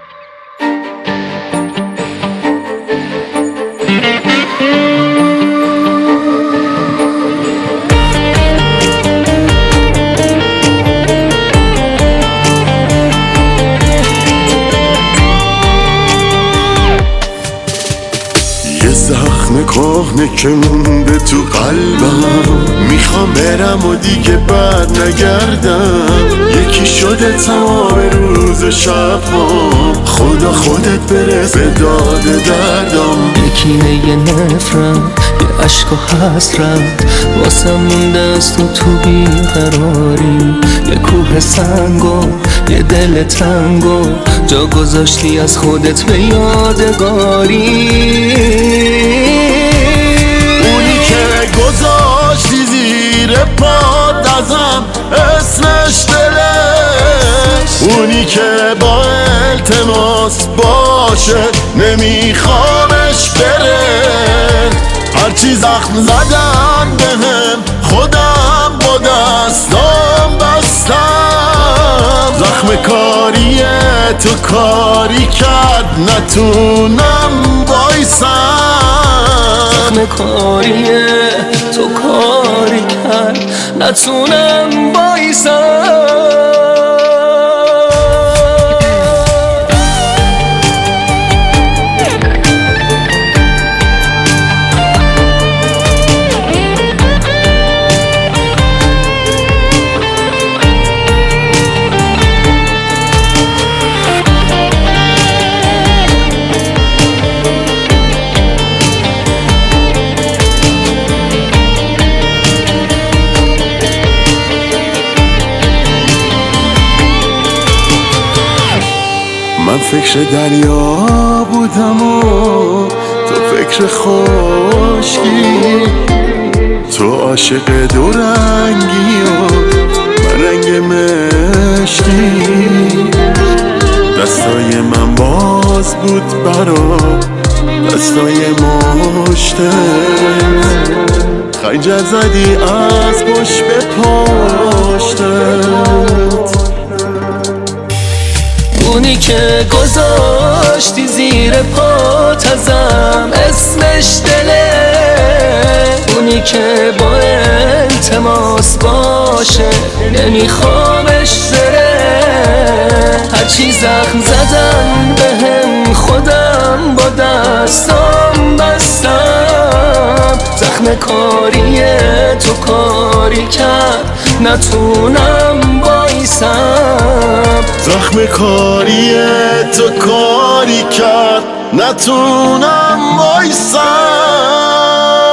زخم کهنه که مونده تو قلبم، میخوام برم و دیگه بر نگردم. یکی شده تمام روز و شبام، خدا خودت برس به داد دردم. یکینه یه نفرت، یه عشق و حسرت واسم مونده از تو بیقراری. یه کوه سنگو یه دل تنگو جا گذاشتی از خودت به یادگاری. اونی که گذاشتی زیر پات ازم اسمش دلش، اونی که با التماس باشه نمیخوامش بره. هرچی زخم زدن بهم خودم با دستام بستم. زخم کاری تو کاری کرد نتونم بایستم. زخم کاری تو کاری کرد نتونم بایستم. من فکر دریا بودم و تو فکر خشکی، تو عاشق دو رنگی و من رنگ مشکی. دستای من باز بود برا دستای مشته، خنجر زدی از پشت به پشتت. اونی که گذاشتی زیر پات ازم اسمش دله، اونی که با التماس باشه نمیخوامش بره. هرچی زخم زدن بهم خودم با دستام بستم. زخم کاری تو کاری کرد نتونم بایستم. زخم کاری تو کاری کرد نتونم بایستم.